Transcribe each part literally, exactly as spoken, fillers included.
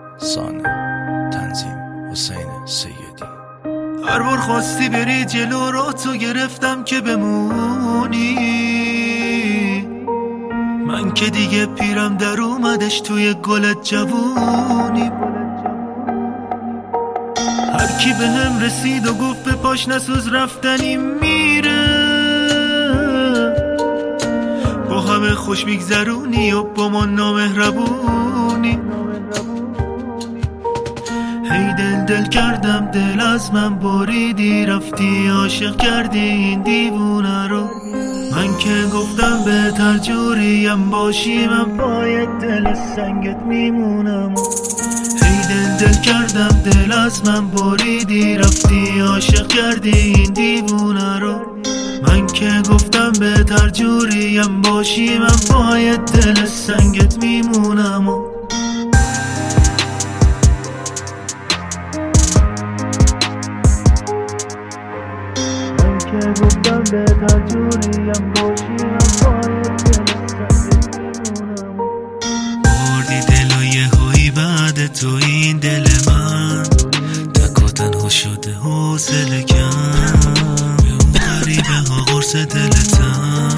سانه تنظیم حسین سیدی. هر بار خواستی بری جلو را تو گرفتم که بمونی، من که دیگه پیرم در اومدش توی گلت جوونی. هر کی به هم رسید و گفت به پاش نسوز رفتنی میره، با همه خوش میگذرونی و با ما نامهربونی. هی دل دل کردم دل از من بریدی، رفتی عاشق کردی این دیوونه رو. من که گفتم بهتر جوریم باشی، من پای دل سنگت میمونم. هی دل دل کردم دل از من بریدی، رفتی عاشق کردی این دیوونه رو. من که گفتم بهتر جوریم باشی، من پای دل سنگت میمونم. که گفتم بهتر جوریم باشی، من باید دل سنگت میمونم. بردی دل و یه هایی بعد تو این دل من تک و تنها شده حوصله کم، به اون غریبه ها قرص دلتم.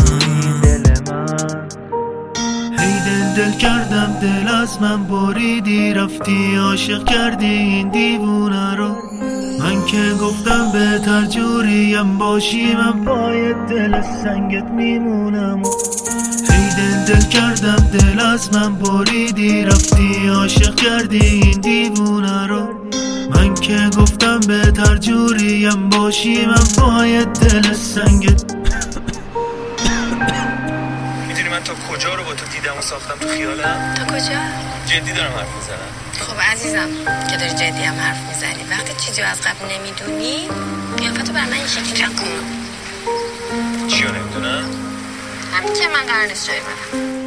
هی دل دل کردم دل از من بریدی، رفتی عاشق کردی این دیوونه رو. من که گفتم بهتر جوریم باشی، من پای دل سنگت میمونم. هی دل دل کردم دل از من بریدی، رفتی عاشق کردی این دیوونه رو. من که گفتم بهتر جوریم باشی، من پای دل سنگت. میدونی من تا کجا رو با تو دیدم و ساختم تو خیالم؟ تا کجا؟ جدی دارم حرف میزنم. خب عزیزم که داری جدی هم حرف میزنی، وقتی چیزی از قبل نمیدونی قیافتو بر من این شکلی نکن. چیو نمیدونم؟ همین که من قرار نیست جایی برم.